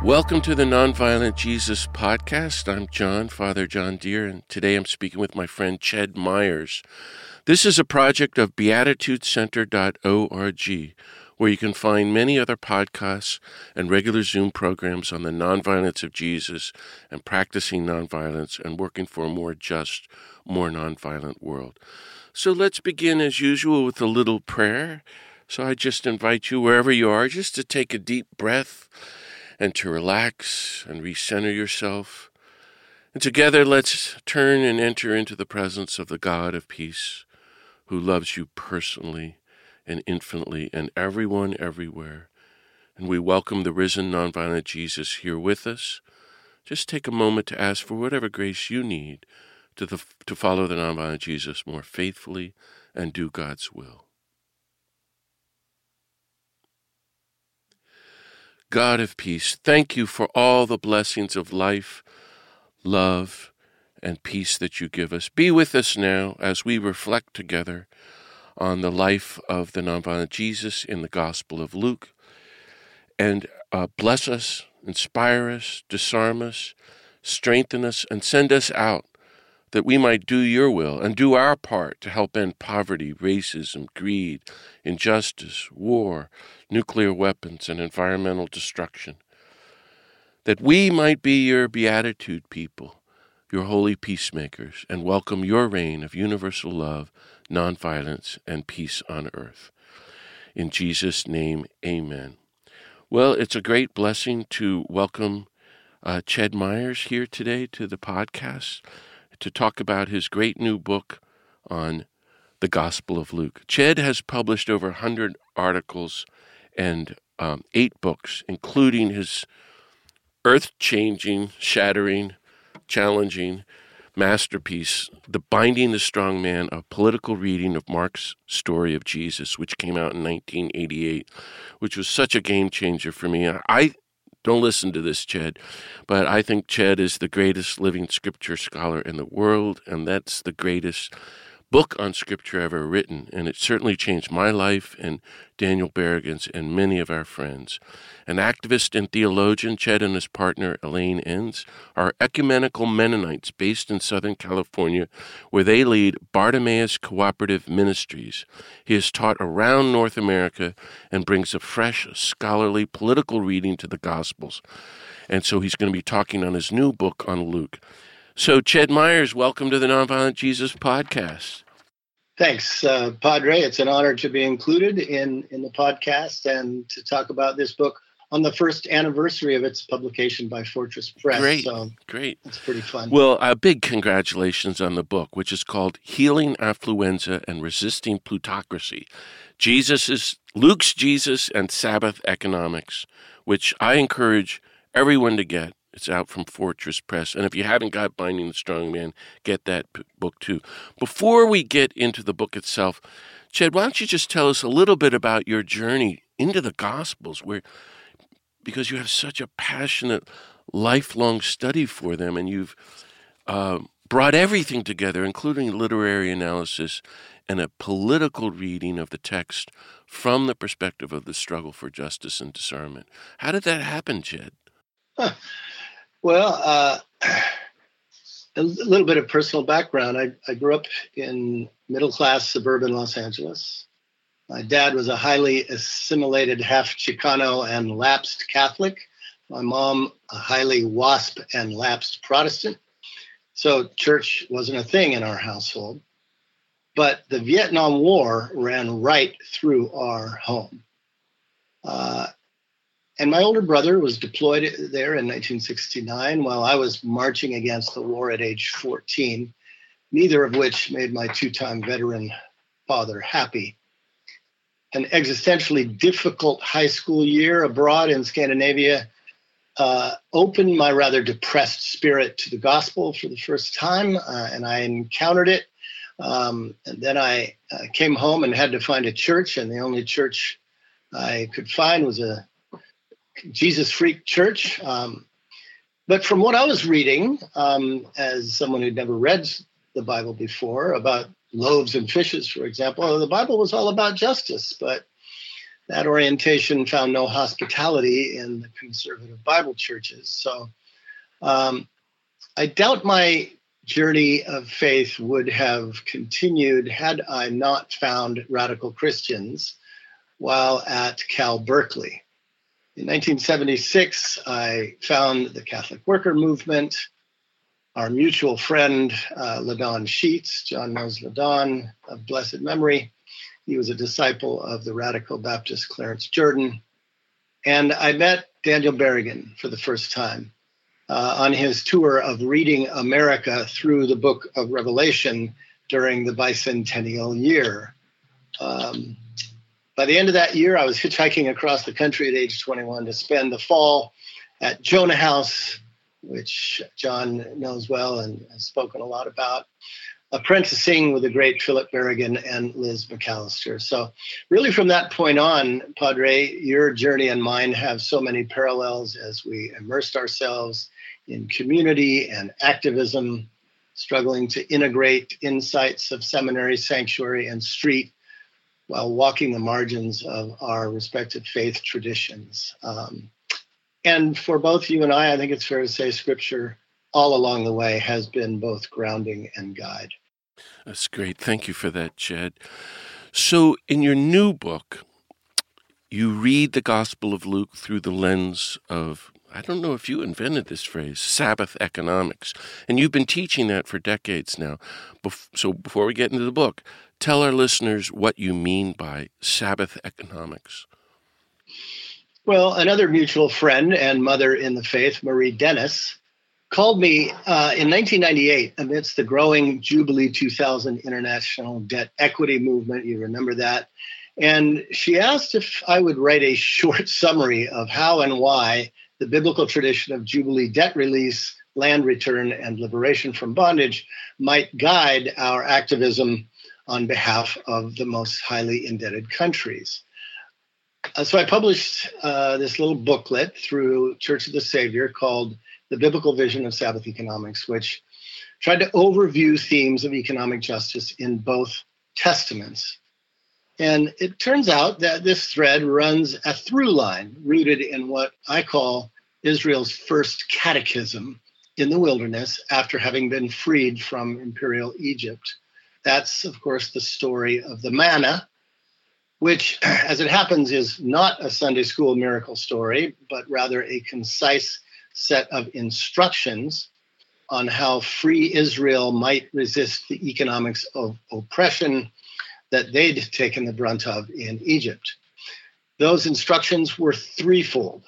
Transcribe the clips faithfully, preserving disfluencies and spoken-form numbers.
Welcome to the Nonviolent Jesus Podcast. I'm John, Father John Deere, and today I'm speaking with my friend Ched Myers. This is a project of beatitude center dot org, where you can find many other podcasts and regular Zoom programs on the nonviolence of Jesus and practicing nonviolence and working for a more just, more nonviolent world. So let's begin as usual with a little prayer. So I just invite you, wherever you are, just to take a deep breath and to relax and recenter yourself. And together, let's turn and enter into the presence of the God of peace, who loves you personally and infinitely and everyone everywhere. And we welcome the risen nonviolent Jesus here with us. Just take a moment to ask for whatever grace you need to, the, to follow the nonviolent Jesus more faithfully and do God's will. God of peace, thank you for all the blessings of life, love, and peace that you give us. Be with us now as we reflect together on the life of the nonviolent Jesus in the Gospel of Luke. And uh, bless us, inspire us, disarm us, strengthen us, and send us out that we might do your will and do our part to help end poverty, racism, greed, injustice, war, nuclear weapons, and environmental destruction. That we might be your beatitude people, your holy peacemakers, and welcome your reign of universal love, nonviolence, and peace on earth. In Jesus' name, amen. Well, it's a great blessing to welcome uh, Ched Myers here today to the podcast to talk about his great new book on the Gospel of Luke. Ched has published over one hundred articles and um, eight books, including his earth-changing, shattering, challenging masterpiece, The Binding the Strong Man, a political reading of Mark's story of Jesus, which came out in nineteen eighty-eight, which was such a game changer for me. I don't listen to this, Ched, but I think Ched is the greatest living scripture scholar in the world, and that's the greatest book on scripture ever written, and it certainly changed my life and Daniel Berrigan's and many of our friends. An activist and theologian, Ched and his partner Elaine Enns are ecumenical Mennonites based in Southern California, where they lead Bartimaeus Cooperative Ministries. He has taught around North America and brings a fresh, scholarly, political reading to the Gospels. And so he's going to be talking on his new book on Luke. So, Ched Myers, welcome to the Nonviolent Jesus Podcast. Thanks, uh, Padre. It's an honor to be included in, in the podcast and to talk about this book on the first anniversary of its publication by Fortress Press. Great, so great. It's pretty fun. Well, a big congratulations on the book, which is called Healing Affluenza and Resisting Plutocracy. Jesus is Luke's Jesus and Sabbath Economics, which I encourage everyone to get. It's out from Fortress Press. And if you haven't got Binding the Strong Man, get that p- book too. Before we get into the book itself, Ched, why don't you just tell us a little bit about your journey into the Gospels, where because you have such a passionate, lifelong study for them, and you've uh, brought everything together, including literary analysis and a political reading of the text from the perspective of the struggle for justice and disarmament. How did that happen, Ched? Huh. Well, uh, a little bit of personal background. I, I grew up in middle-class suburban Los Angeles. My dad was a highly assimilated half Chicano and lapsed Catholic. My mom, a highly WASP and lapsed Protestant. So church wasn't a thing in our household. But the Vietnam War ran right through our home. Uh, And my older brother was deployed there in nineteen sixty-nine while I was marching against the war at age fourteen, neither of which made my two-time veteran father happy. An existentially difficult high school year abroad in Scandinavia uh, opened my rather depressed spirit to the gospel for the first time, uh, and I encountered it. Um, and then I uh, came home and had to find a church, and the only church I could find was a Jesus Freak Church. Um, but from what I was reading, um, as someone who'd never read the Bible before, about loaves and fishes, for example, the Bible was all about justice. But that orientation found no hospitality in the conservative Bible churches. So um, I doubt my journey of faith would have continued had I not found radical Christians while at Cal Berkeley. In nineteen seventy-six, I found the Catholic Worker Movement. Our mutual friend, uh, LaDon Sheets, John knows LaDon of blessed memory. He was a disciple of the radical Baptist Clarence Jordan. And I met Daniel Berrigan for the first time uh, on his tour of reading America through the book of Revelation during the bicentennial year. Um, by the end of that year, I was hitchhiking across the country at age twenty-one to spend the fall at Jonah House, which John knows well and has spoken a lot about, apprenticing with the great Philip Berrigan and Liz McAllister. So really from that point on, Padre, your journey and mine have so many parallels as we immersed ourselves in community and activism, struggling to integrate insights of seminary, sanctuary, and street while walking the margins of our respective faith traditions. Um, and for both you and I, I think it's fair to say Scripture all along the way has been both grounding and guide. That's great. Thank you for that, Chad. So in your new book, you read the Gospel of Luke through the lens of, I don't know if you invented this phrase, Sabbath economics. And you've been teaching that for decades now. Bef- so before we get into the book, tell our listeners what you mean by Sabbath economics. Well, another mutual friend and mother in the faith, Marie Dennis, called me uh, in nineteen ninety-eight amidst the growing Jubilee two thousand international debt equity movement. You remember that. And she asked if I would write a short summary of how and why the biblical tradition of Jubilee debt release, land return, and liberation from bondage might guide our activism on behalf of the most highly indebted countries. Uh, so I published uh, this little booklet through Church of the Savior called The Biblical Vision of Sabbath Economics, which tried to overview themes of economic justice in both testaments. And it turns out that this thread runs a through line rooted in what I call Israel's first catechism in the wilderness after having been freed from imperial Egypt. That's, of course, the story of the manna, which, as it happens, is not a Sunday school miracle story, but rather a concise set of instructions on how free Israel might resist the economics of oppression that they'd taken the brunt of in Egypt. Those instructions were threefold.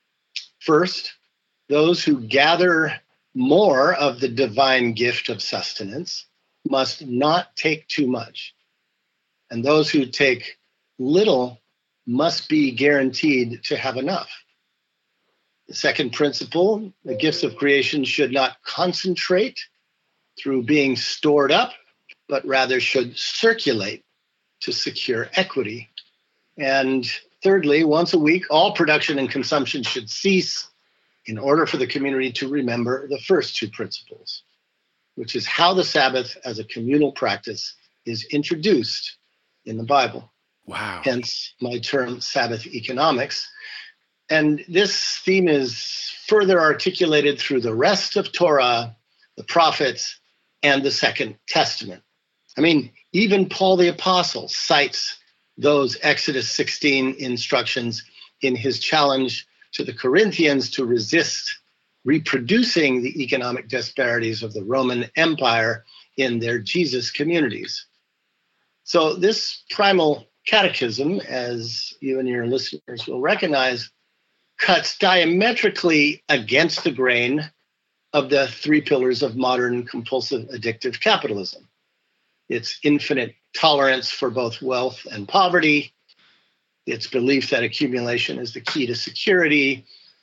First, those who gather more of the divine gift of sustenance must not take too much, and those who take little must be guaranteed to have enough. The second principle, the gifts of creation should not concentrate through being stored up, but rather should circulate to secure equity. And thirdly, once a week, all production and consumption should cease in order for the community to remember the first two principles, which is how the Sabbath as a communal practice is introduced in the Bible. Wow. Hence my term Sabbath economics. And this theme is further articulated through the rest of Torah, the prophets, and the Second Testament. I mean, even Paul the Apostle cites those Exodus sixteen instructions in his challenge to the Corinthians to resist reproducing the economic disparities of the Roman Empire in their Jesus communities. So this primal catechism, as you and your listeners will recognize, cuts diametrically against the grain of the three pillars of modern compulsive addictive capitalism. Its infinite tolerance for both wealth and poverty, its belief that accumulation is the key to security,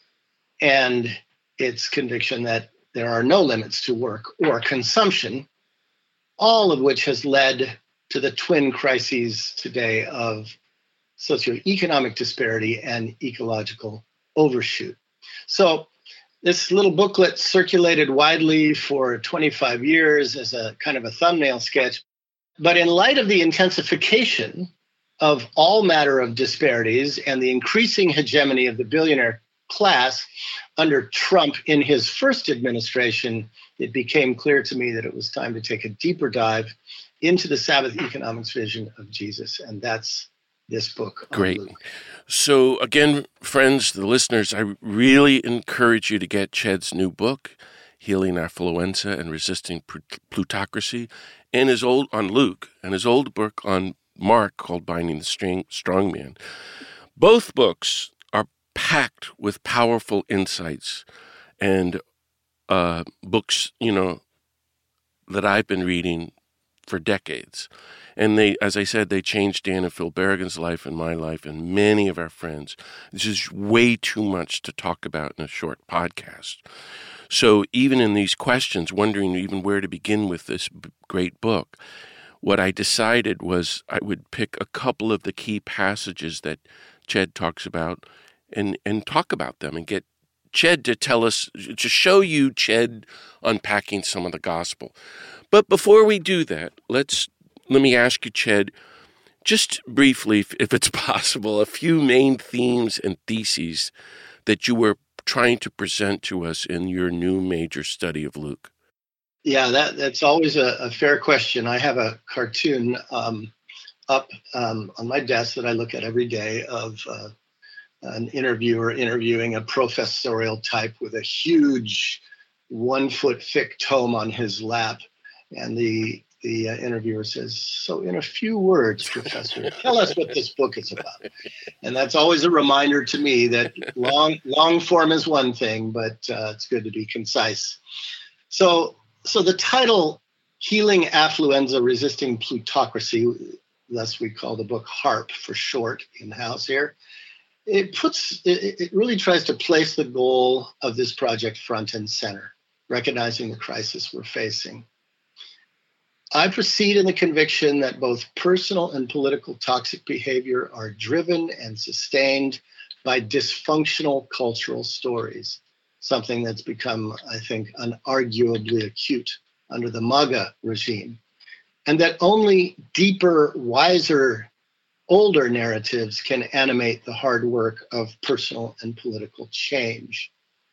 and its conviction that there are no limits to work or consumption, all of which has led to the twin crises today of socioeconomic disparity and ecological overshoot. So this little booklet circulated widely for twenty-five years as a kind of a thumbnail sketch. But in light of the intensification of all matter of disparities and the increasing hegemony of the billionaire class under Trump in his first administration, it became clear to me that it was time to take a deeper dive into the Sabbath economics vision of Jesus. And that's this book. Great. So again, friends, the listeners, I really encourage you to get Ched's new book, Healing Affluenza and Resisting Plutocracy, and his old on Luke, and his old book on Mark called Binding the String, Strong Man. Both books are packed with powerful insights and uh, books, you know, that I've been reading for decades. And they, as I said, they changed Dan and Phil Berrigan's life and my life and many of our friends. This is way too much to talk about in a short podcast. So even in these questions, wondering even where to begin with this b- great book, what I decided was I would pick a couple of the key passages that Ched talks about and, and talk about them and get Ched to tell us, to show you Ched unpacking some of the gospel. But before we do that, let's let me ask you, Ched, just briefly, if it's possible, a few main themes and theses that you were trying to present to us in your new major study of Luke. Yeah, that, that's always a, a fair question. I have a cartoon um, up um, on my desk that I look at every day of uh, an interviewer interviewing a professorial type with a huge one-foot thick tome on his lap. And the the uh, interviewer says, "So in a few words, Professor, tell us what this book is about." And that's always a reminder to me that long long form is one thing, but uh, it's good to be concise. So so the title, Healing Affluenza, Resisting Plutocracy, thus we call the book HARP for short in-house here, it puts it, it really tries to place the goal of this project front and center, recognizing the crisis we're facing. I proceed in the conviction that both personal and political toxic behavior are driven and sustained by dysfunctional cultural stories, something that's become, I think, unarguably acute under the MAGA regime, and that only deeper, wiser, older narratives can animate the hard work of personal and political change.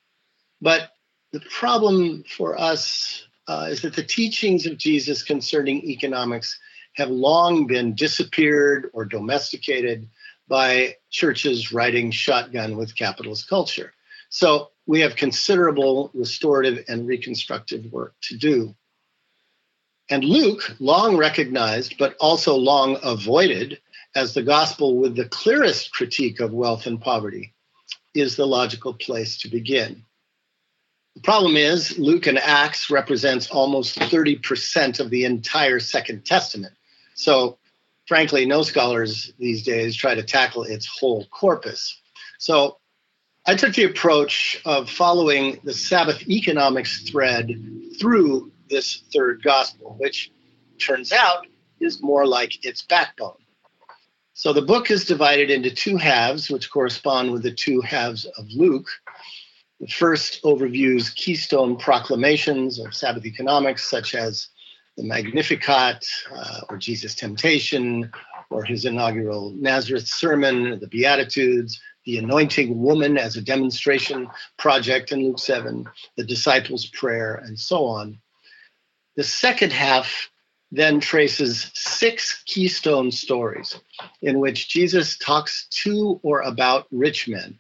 But the problem for us Uh, is that the teachings of Jesus concerning economics have long been disappeared or domesticated by churches riding shotgun with capitalist culture. So we have considerable restorative and reconstructive work to do. And Luke, long recognized, but also long avoided as the gospel with the clearest critique of wealth and poverty, is the logical place to begin. The problem is Luke and Acts represents almost thirty percent of the entire Second Testament. So frankly, no scholars these days try to tackle its whole corpus. So I took the approach of following the Sabbath economics thread through this third gospel, which turns out is more like its backbone. So the book is divided into two halves, which correspond with the two halves of Luke. The first overviews keystone proclamations of Sabbath economics, such as the Magnificat, uh, or Jesus' temptation, or his inaugural Nazareth sermon, the Beatitudes, the anointing woman as a demonstration project in Luke seven, the disciples' prayer, and so on. The second half then traces six keystone stories in which Jesus talks to or about rich men,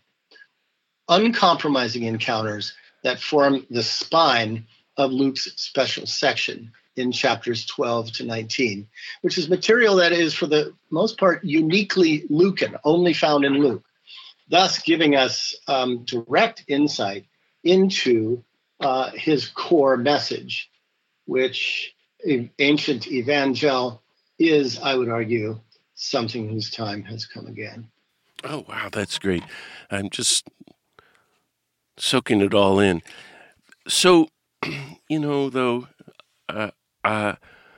uncompromising encounters that form the spine of Luke's special section in chapters twelve to nineteen, which is material that is, for the most part, uniquely Lucan, only found in Luke, thus giving us um, direct insight into uh, his core message, which ancient evangel is, I would argue, something whose time has come again. Oh, wow, that's great. I'm just soaking it all in. So, you know, though, uh, uh,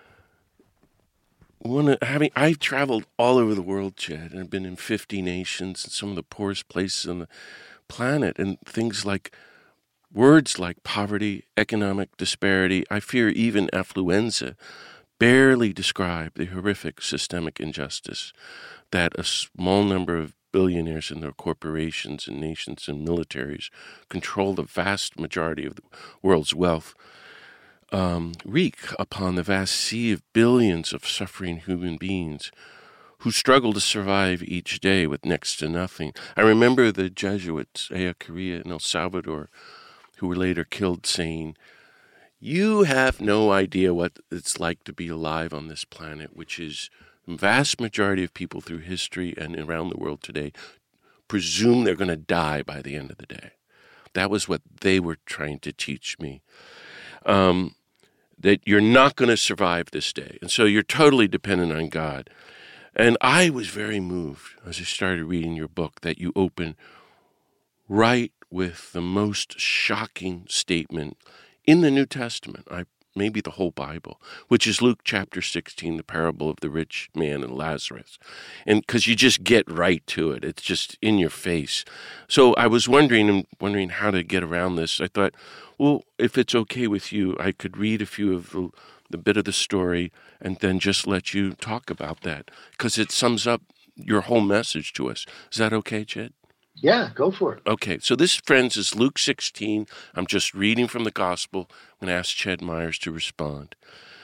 one of, having I've traveled all over the world, Ched, and I've been in fifty nations and some of the poorest places on the planet, and things like words like poverty, economic disparity, I fear even affluenza, barely describe the horrific systemic injustice that a small number of billionaires and their corporations and nations and militaries control the vast majority of the world's wealth, um, wreak upon the vast sea of billions of suffering human beings who struggle to survive each day with next to nothing. I remember the Jesuits, Aya Correa in El Salvador, who were later killed, saying, "You have no idea what it's like to be alive on this planet," which is the vast majority of people through history and around the world today presume they're going to die by the end of the day. That was what they were trying to teach me, um, that you're not going to survive this day. And so you're totally dependent on God. And I was very moved as I started reading your book that you open right with the most shocking statement in the New Testament, I maybe the whole Bible, which is Luke chapter sixteen, the parable of the rich man and Lazarus. And because you just get right to it. It's just in your face. So I was wondering and wondering how to get around this. I thought, well, if it's okay with you, I could read a few of the, the bit of the story and then just let you talk about that, because it sums up your whole message to us. Is that okay, Ched? Yeah, go for it. Okay, so this, friends, is Luke sixteen. I'm just reading from the gospel. I'm going to ask Ched Myers to respond.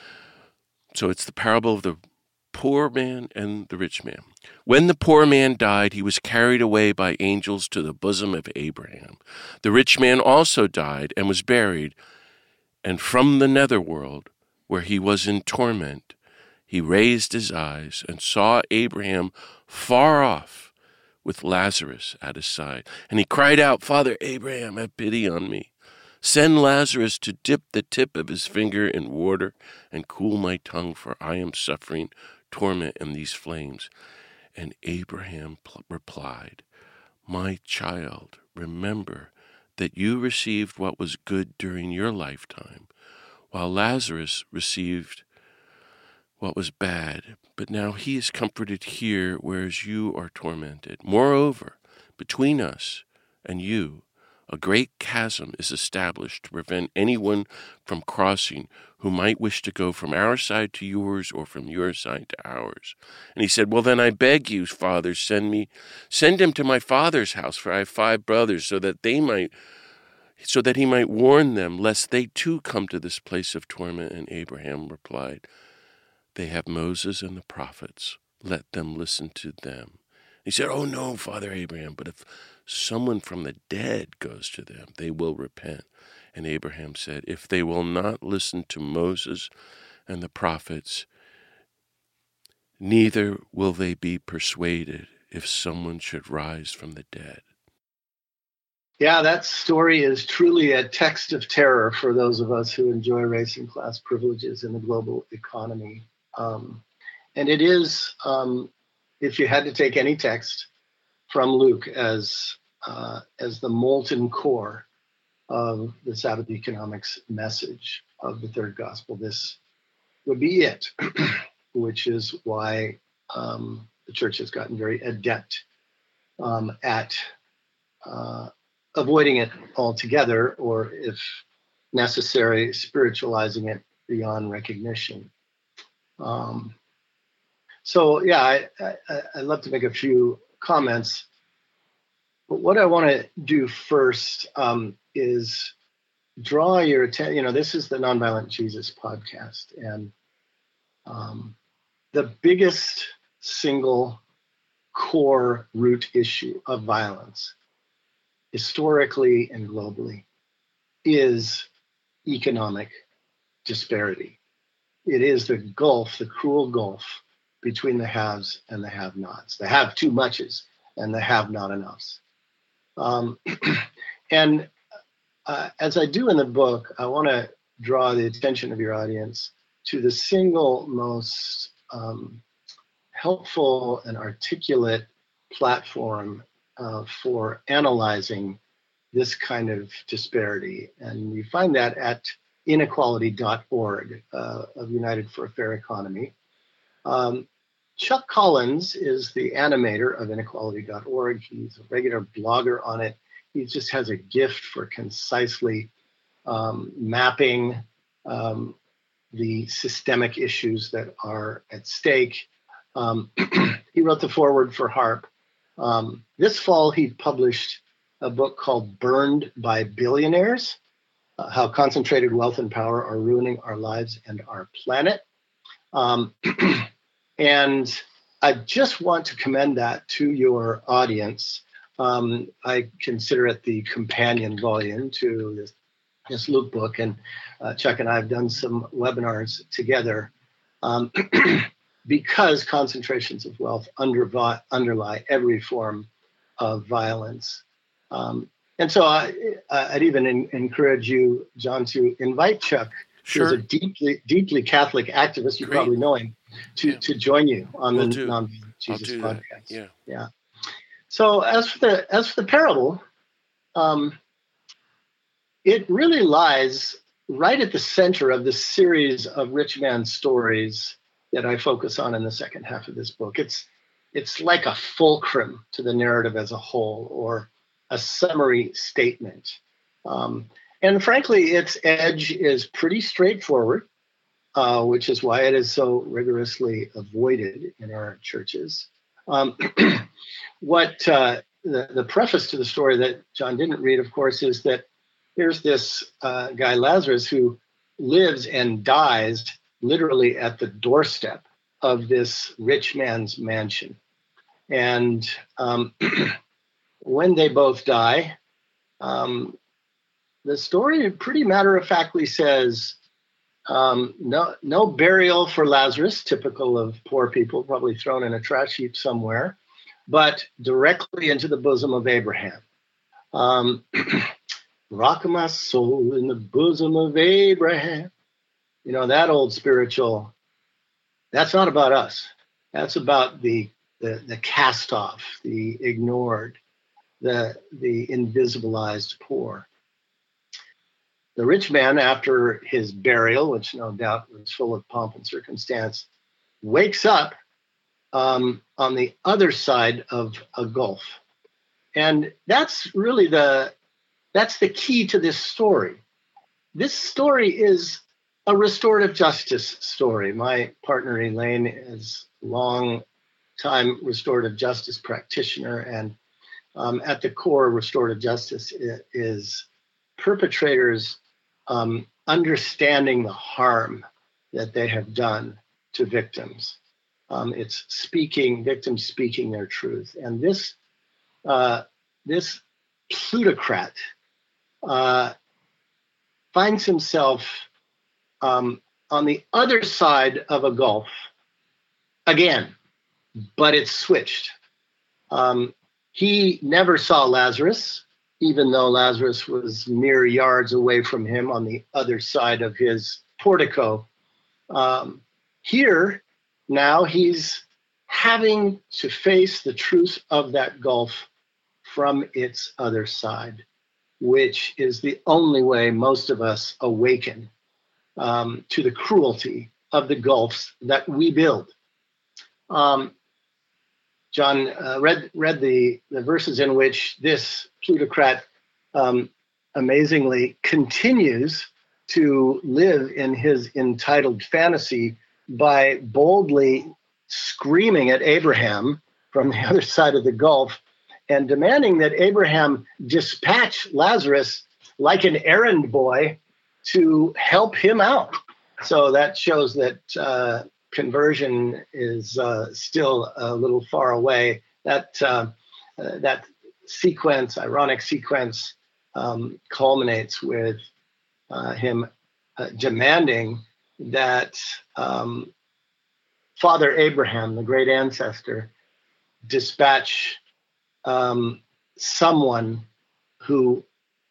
So it's the parable of the poor man and the rich man. When the poor man died, he was carried away by angels to the bosom of Abraham. The rich man also died and was buried, and from the netherworld, where he was in torment, he raised his eyes and saw Abraham far off, with Lazarus at his side. And he cried out, "Father Abraham, have pity on me. Send Lazarus to dip the tip of his finger in water and cool my tongue, for I am suffering torment in these flames." And Abraham pl- replied, "My child, remember that you received what was good during your lifetime, while Lazarus received what was bad, but now he is comforted here, whereas you are tormented. Moreover, between us and you, a great chasm is established to prevent anyone from crossing who might wish to go from our side to yours or from your side to ours." And he said, "Well, then I beg you, Father, send me, send him to my father's house, for I have five brothers, so that they might, so that he might warn them, lest they too come to this place of torment." And Abraham replied, "They have Moses and the prophets. Let them listen to them." He said, "Oh no, Father Abraham, but if someone from the dead goes to them, they will repent." And Abraham said, "If they will not listen to Moses and the prophets, neither will they be persuaded if someone should rise from the dead." Yeah, that story is truly a text of terror for those of us who enjoy racing class privileges in the global economy. Um, and it is, um, if you had to take any text from Luke as uh, as the molten core of the Sabbath economics message of the third gospel, this would be it, which is why um, the church has gotten very adept um, at uh, avoiding it altogether, or if necessary, spiritualizing it beyond recognition. Um, so yeah, I, I, I'd love to make a few comments, but what I want to do first um, is draw your attention. You know, this is the Nonviolent Jesus podcast, and um, the biggest single core root issue of violence, historically and globally, is economic disparity. It is the gulf, the cruel gulf between the haves and the have-nots, the have too muches and the have not enoughs. Um, and uh, as I do in the book, I want to draw the attention of your audience to the single most um, helpful and articulate platform uh, for analyzing this kind of disparity. And you find that at inequality dot org uh, of United for a Fair Economy. Um, Chuck Collins is the animator of inequality dot org. He's a regular blogger on it. He just has a gift for concisely um, mapping um, the systemic issues that are at stake Um, he wrote the foreword for Harp. Um, this fall, he published a book called Burned by Billionaires, uh, How Concentrated Wealth and Power Are Ruining Our Lives and Our Planet. Um, and I just want to commend that to your audience. Um, I consider it the companion volume to this, this Luke book, and uh, Chuck and I have done some webinars together um, because concentrations of wealth under, underlie every form of violence. Um, and so I, I'd even in, encourage you, John, to invite Chuck, Sure. who's a deeply, deeply Catholic activist, you Great. probably know him, to, Yeah. to join you on Will the do. Non-Violent Jesus do podcast. that. Yeah. Yeah. So as for the as for the parable, um, it really lies right at the center of the series of rich man stories that I focus on in the second half of this book. It's it's like a fulcrum to the narrative as a whole, or a summary statement. Um, and frankly, its edge is pretty straightforward, uh, which is why it is so rigorously avoided in our churches. Um, what uh, the, the preface to the story that John didn't read, of course, is that here's this uh, guy, Lazarus, who lives and dies literally at the doorstep of this rich man's mansion. And um, when they both die, um, the story pretty matter-of-factly says, um, no, no burial for Lazarus, typical of poor people, probably thrown in a trash heap somewhere, but directly into the bosom of Abraham. Um, Rock of my soul in the bosom of Abraham. You know, that old spiritual, that's not about us. That's about the the, the cast off, the ignored, the, the invisibilized poor. The rich man, after his burial, which no doubt was full of pomp and circumstance, wakes up um, on the other side of a gulf. And that's really the, that's the key to this story. This story is a restorative justice story. My partner Elaine is a long time restorative justice practitioner, and um, at the core, restorative justice is perpetrators um, understanding the harm that they have done to victims. Um, it's speaking, victims speaking their truth. And this, uh, this plutocrat uh, finds himself um, on the other side of a gulf again, but it's switched. Um, he never saw Lazarus, even though Lazarus was mere yards away from him on the other side of his portico. Um, here, now he's having to face the truth of that gulf from its other side, which is the only way most of us awaken um, to the cruelty of the gulfs that we build. Um, John uh, read read the, the verses in which this plutocrat um, amazingly continues to live in his entitled fantasy by boldly screaming at Abraham from the other side of the gulf and demanding that Abraham dispatch Lazarus like an errand boy to help him out. So that shows that uh, conversion is uh, still a little far away. That uh, uh, that sequence, ironic sequence, um, culminates with uh, him uh, demanding that um, Father Abraham, the great ancestor, dispatch um, someone who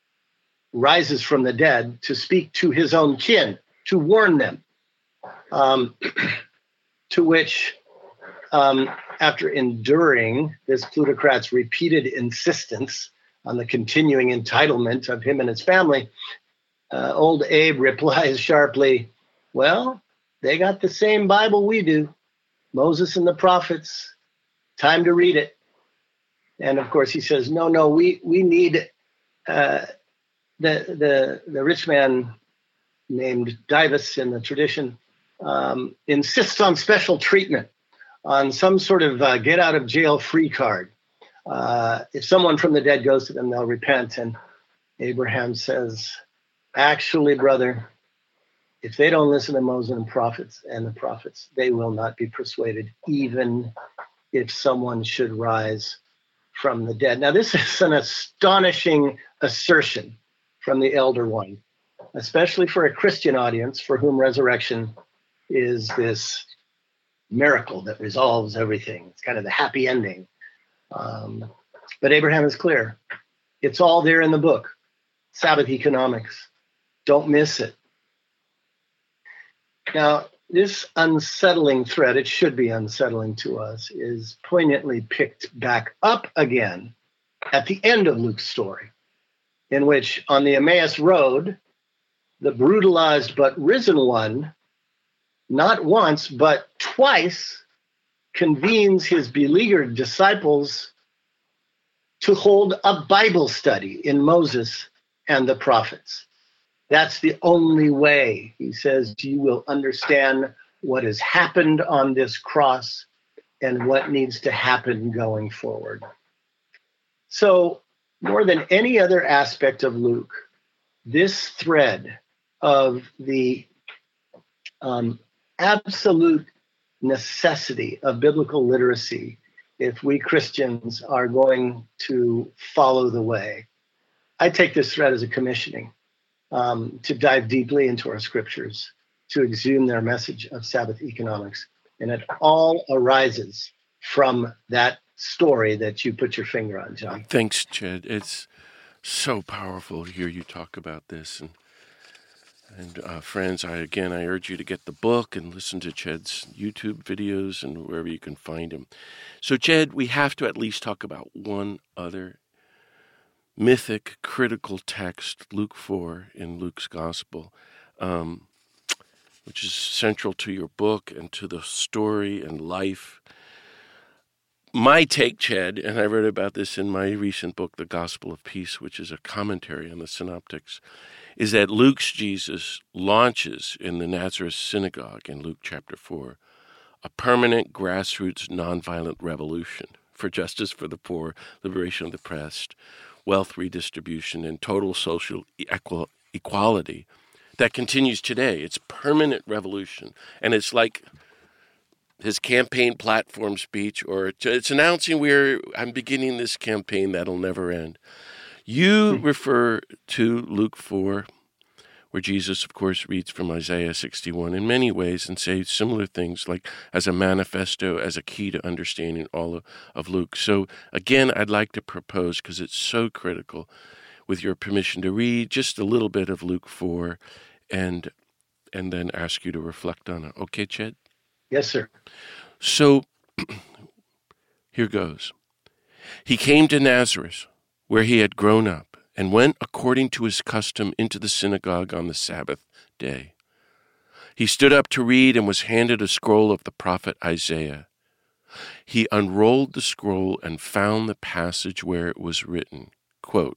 rises from the dead to speak to his own kin, to warn them. Um, to which, um, after enduring this plutocrat's repeated insistence on the continuing entitlement of him and his family, uh, old Abe replies sharply, well, they got the same Bible we do, Moses and the prophets, time to read it. And of course he says, no, no, we, we need, uh, the, the, the rich man named Dives in the tradition um, insists on special treatment. on some sort of uh, get out of jail free card. Uh, if someone from the dead goes to them, they'll repent. And Abraham says, actually, brother, if they don't listen to Moses and prophets and the prophets, they will not be persuaded, even if someone should rise from the dead. Now, this is an astonishing assertion from the elder one, especially for a Christian audience for whom resurrection is this miracle that resolves everything. It's kind of the happy ending. Um, but Abraham is clear. It's all there in the book. Sabbath economics. Don't miss it. Now, this unsettling thread, it should be unsettling to us, is poignantly picked back up again at the end of Luke's story, in which on the Emmaus Road, the brutalized but risen one, not once, but twice, convenes his beleaguered disciples to hold a Bible study in Moses and the prophets. That's the only way, he says, you will understand what has happened on this cross and what needs to happen going forward. So, more than any other aspect of Luke, this thread of the um, absolute necessity of biblical literacy, if we Christians are going to follow the way, I take this thread as a commissioning um, to dive deeply into our scriptures, to exhume their message of Sabbath economics. And it all arises from that story that you put your finger on, John. Thanks, Ched. It's so powerful to hear you talk about this. And and uh, friends, I again, I urge you to get the book and listen to Ched's YouTube videos and wherever you can find him. So, Ched, we have to at least talk about one other mythic, critical text, Luke four in Luke's Gospel, um, which is central to your book and to the story and life. My take, Ched, and I wrote about this in my recent book, The Gospel of Peace, which is a commentary on the Synoptics, is that Luke's Jesus launches in the Nazareth synagogue in Luke chapter four a permanent grassroots nonviolent revolution for justice for the poor, liberation of the oppressed, wealth redistribution, and total social equal, equality that continues today. It's permanent revolution. And it's like his campaign platform speech, or it's announcing we're, I'm beginning this campaign that'll never end. You hmm. refer to Luke four, where Jesus, of course, reads from Isaiah sixty-one in many ways and says similar things, like as a manifesto, as a key to understanding all of, of Luke. So again, I'd like to propose, because it's so critical, with your permission, to read just a little bit of Luke four and and then ask you to reflect on it. Okay, Ched? Yes, sir. So here goes. He came to Nazareth, where he had grown up, and went according to his custom into the synagogue on the Sabbath day. He stood up to read and was handed a scroll of the prophet Isaiah. He unrolled the scroll and found the passage where it was written, quote,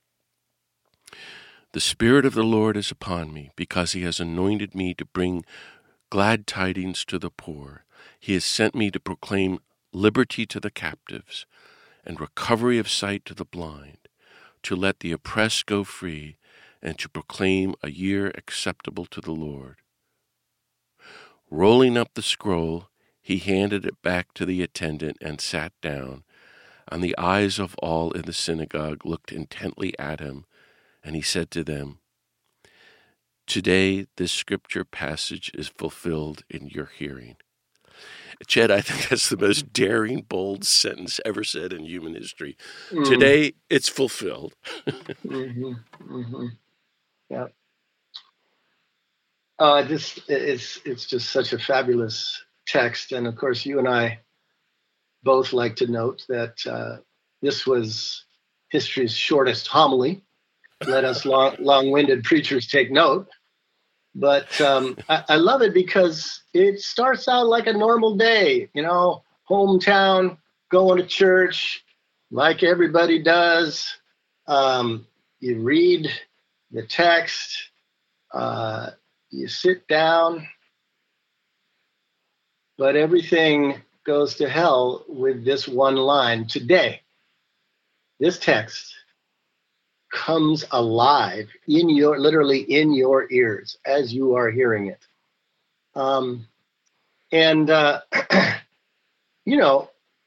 "The Spirit of the Lord is upon me, because he has anointed me to bring glad tidings to the poor. He has sent me to proclaim liberty to the captives and recovery of sight to the blind, to let the oppressed go free, and to proclaim a year acceptable to the Lord." Rolling up the scroll, he handed it back to the attendant and sat down. And the eyes of all in the synagogue looked intently at him, and he said to them, "Today this scripture passage is fulfilled in your hearing." Ched, I think that's the most daring, bold sentence ever said in human history. Mm. Today, it's fulfilled. mm-hmm. Mm-hmm. Yeah. Uh, this it's it's just such a fabulous text, and of course, you and I both like to note that uh, this was history's shortest homily. Let us long, long-winded preachers take note. But um, I, I love it because it starts out like a normal day, you know, hometown, going to church, like everybody does. Um, you read the text, uh, you sit down, but everything goes to hell with this one line. Today, this text comes alive in your, literally in your ears as you are hearing it. Um, and, uh, you know,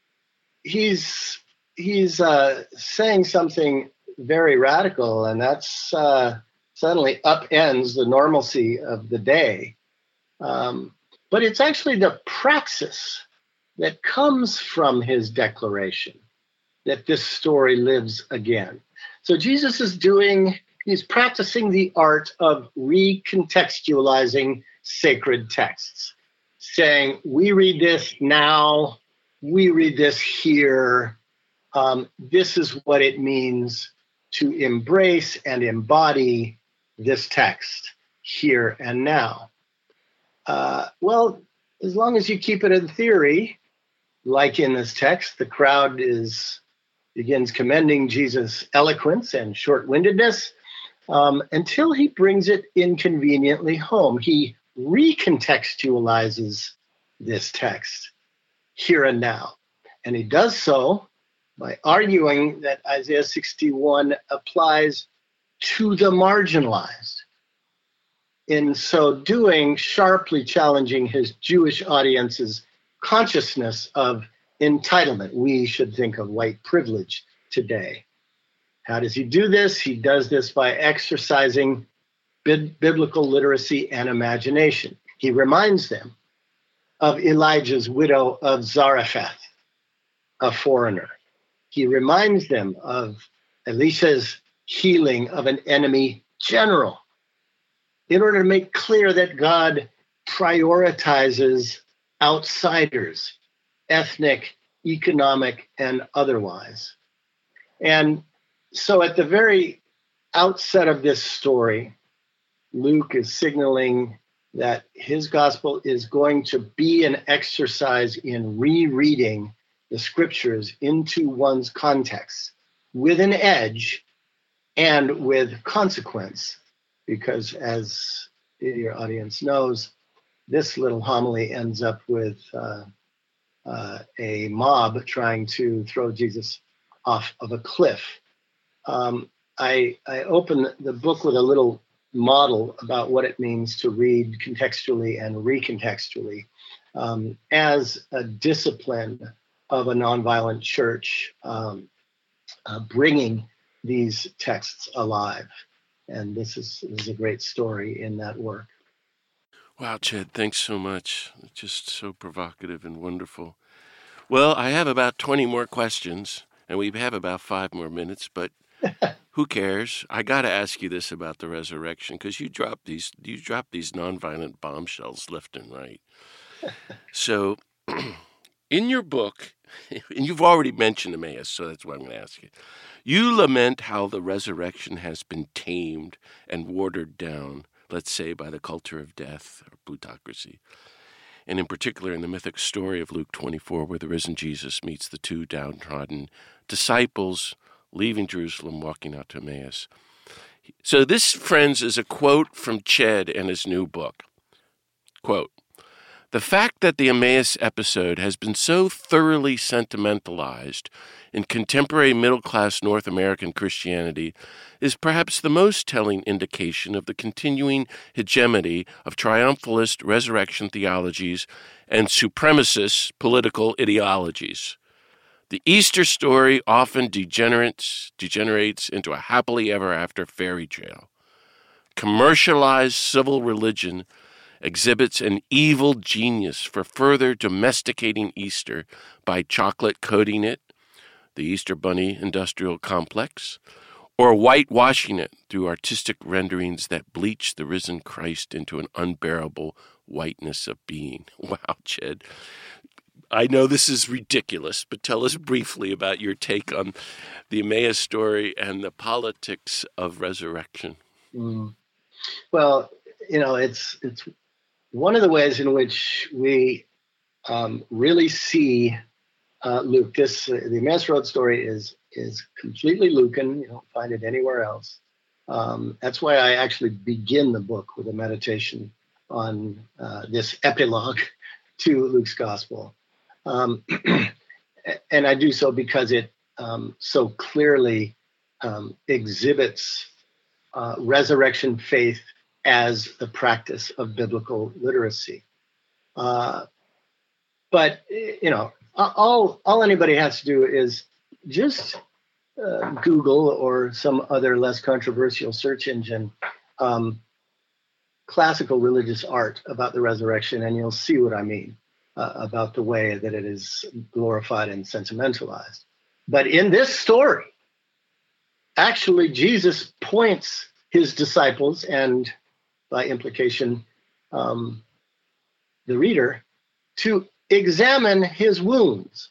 he's, he's uh, saying something very radical, and that's uh, suddenly upends the normalcy of the day. Um, but it's actually the praxis that comes from his declaration that this story lives again. So Jesus is doing, he's practicing the art of recontextualizing sacred texts, saying, we read this now, we read this here. Um, this is what it means to embrace and embody this text here and now. Uh, well, as long as you keep it in theory, like in this text, the crowd is begins commending Jesus' eloquence and short-windedness um, until he brings it inconveniently home. He recontextualizes this text here and now. And he does so by arguing that Isaiah sixty-one applies to the marginalized. In so doing, sharply challenging his Jewish audience's consciousness of entitlement. We should think of white privilege today. How does he do this? He does this by exercising bib- biblical literacy and imagination. He reminds them of Elijah's widow of Zarephath, a foreigner. He reminds them of Elisha's healing of an enemy general, in order to make clear that God prioritizes outsiders, ethnic, economic, and otherwise. And so at the very outset of this story, Luke is signaling that his gospel is going to be an exercise in rereading the scriptures into one's context with an edge and with consequence. Because as your audience knows, this little homily ends up with uh, uh, a mob trying to throw Jesus off of a cliff. Um, I, I open the book with a little model about what it means to read contextually and recontextually um, as a discipline of a nonviolent church, um, uh, bringing these texts alive. And this is, this is a great story in that work. Wow, Chad, thanks so much. Just so provocative and wonderful. Well, I have about twenty more questions, and we have about five more minutes, but who cares? I got to ask you this about the resurrection, because you drop these you drop these nonviolent bombshells left and right. So, in your book, and you've already mentioned Emmaus, so that's what I'm going to ask you. You lament how the resurrection has been tamed and watered down, let's say, by the culture of death or plutocracy. And in particular, in the mythic story of Luke twenty-four, where the risen Jesus meets the two downtrodden disciples leaving Jerusalem, walking out to Emmaus. So this, friends, is a quote from Ched in his new book. Quote, "The fact that the Emmaus episode has been so thoroughly sentimentalized in contemporary middle-class North American Christianity is perhaps the most telling indication of the continuing hegemony of triumphalist resurrection theologies and supremacist political ideologies. The Easter story often degenerates, degenerates into a happily ever after fairy tale. Commercialized civil religion exhibits an evil genius for further domesticating Easter by chocolate coating it, the Easter Bunny industrial complex, or whitewashing it through artistic renderings that bleach the risen Christ into an unbearable whiteness of being." Wow, Ched. I know this is ridiculous, but tell us briefly about your take on the Emmaus story and the politics of resurrection. Mm. Well, you know, it's it's one of the ways in which we um, really see uh, Luke. This uh, the Emmaus Road story is is completely Lucan. You don't find it anywhere else. Um, that's why I actually begin the book with a meditation on uh, this epilogue to Luke's gospel. Um, and I do so because it um, so clearly um, exhibits uh, resurrection faith as the practice of biblical literacy. Uh, but, you know, all, all anybody has to do is just uh, Google or some other less controversial search engine um, classical religious art about the resurrection, and you'll see what I mean uh, about the way that it is glorified and sentimentalized. But in this story, actually, Jesus points his disciples and, by implication, um, the reader, to examine his wounds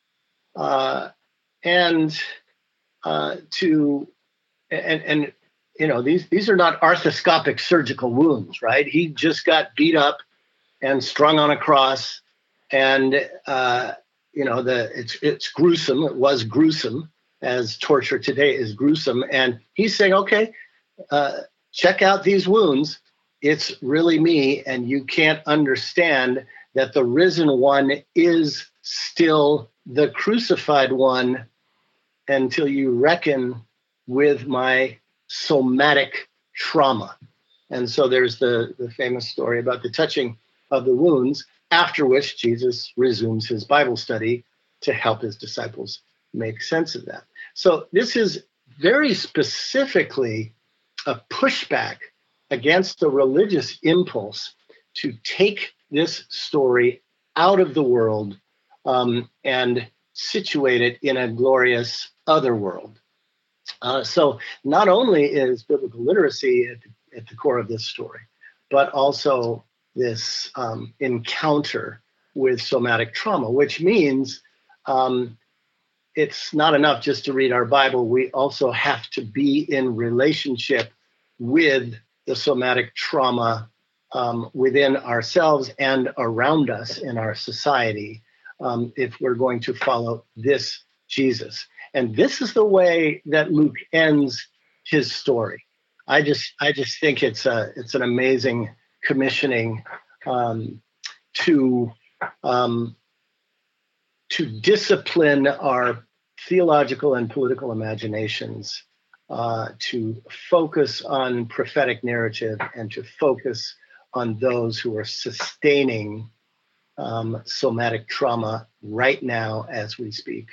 uh, and uh, to and and you know these these are not arthroscopic surgical wounds, right? He just got beat up and strung on a cross, and uh, you know the it's it's gruesome. It was gruesome, as torture today is gruesome. And he's saying, okay, uh, check out these wounds. It's really me, and you can't understand that the risen one is still the crucified one until you reckon with my somatic trauma. And so there's the, the famous story about the touching of the wounds, after which Jesus resumes his Bible study to help his disciples make sense of that. So this is very specifically a pushback against the religious impulse to take this story out of the world um, and situate it in a glorious other world. Uh, so not only is biblical literacy at the, at the core of this story, but also this um, encounter with somatic trauma, which means um, it's not enough just to read our Bible. We also have to be in relationship with the somatic trauma um, within ourselves and around us in our society um, if we're going to follow this Jesus. And this is the way that Luke ends his story. I just I just think it's a it's an amazing commissioning um, to um, to discipline our theological and political imaginations, uh, to focus on prophetic narrative and to focus on those who are sustaining um, somatic trauma right now as we speak.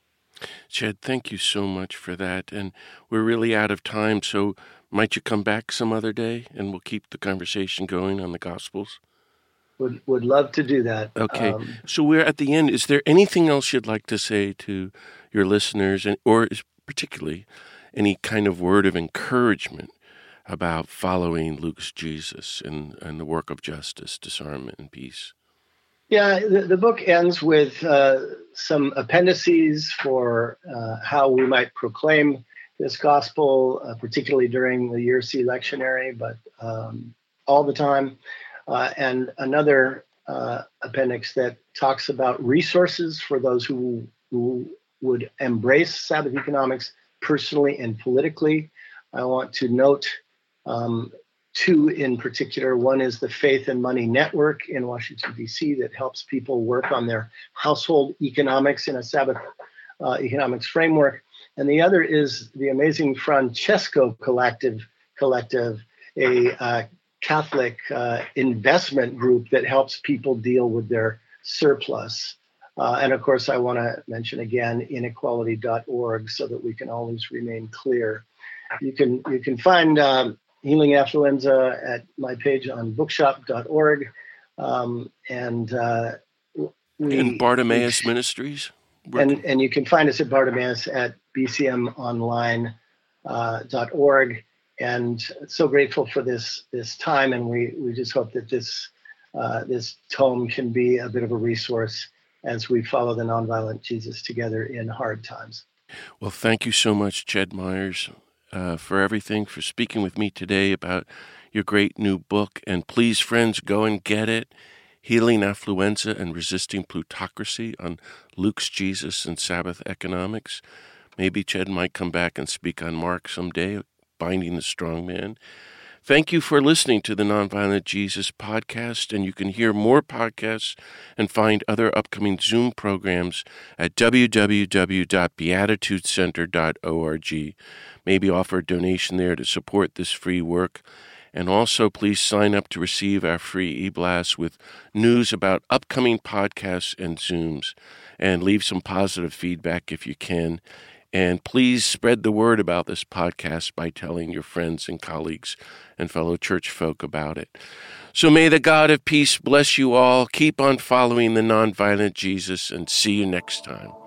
Ched, thank you so much for that. And we're really out of time, so might you come back some other day and we'll keep the conversation going on the Gospels? Would would love to do that. Okay, Um, so we're at the end. Is there anything else you'd like to say to your listeners, and or particularly any kind of word of encouragement about following Luke's Jesus and, and the work of justice, disarmament, and peace? Yeah, the, the book ends with uh, some appendices for uh, how we might proclaim this gospel, uh, particularly during the year C lectionary, but um, all the time. Uh, and another uh, appendix that talks about resources for those who, who would embrace Sabbath economics personally and politically. I want to note um, two in particular. One is the Faith and Money Network in Washington, D C that helps people work on their household economics in a Sabbath uh, economics framework. And the other is the amazing Francesco Collective, collective a uh, Catholic uh, investment group that helps people deal with their surplus. Uh, and of course, I want to mention again, inequality dot org, so that we can always remain clear. You can you can find um, Healing Affluenza at my page on bookshop dot org. Um, and uh, we, and Bartimaeus we, Ministries? And, and you can find us at Bartimaeus at b c m online dot org. Uh, and so grateful for this this time, and we, we just hope that this uh, this tome can be a bit of a resource as we follow the nonviolent Jesus together in hard times. Well, thank you so much, Ched Myers, uh, for everything, for speaking with me today about your great new book. And please, friends, go and get it. Healing Affluenza and Resisting Plutocracy on Luke's Jesus and Sabbath Economics. Maybe Ched might come back and speak on Mark someday, Binding the Strong Man. Thank you for listening to the Nonviolent Jesus podcast, and you can hear more podcasts and find other upcoming Zoom programs at w w w dot beatitude center dot org. Maybe offer a donation there to support this free work. And also, please sign up to receive our free e-blast with news about upcoming podcasts and Zooms. And leave some positive feedback if you can. And please spread the word about this podcast by telling your friends and colleagues and fellow church folk about it. So may the God of peace bless you all. Keep on following the nonviolent Jesus, and see you next time.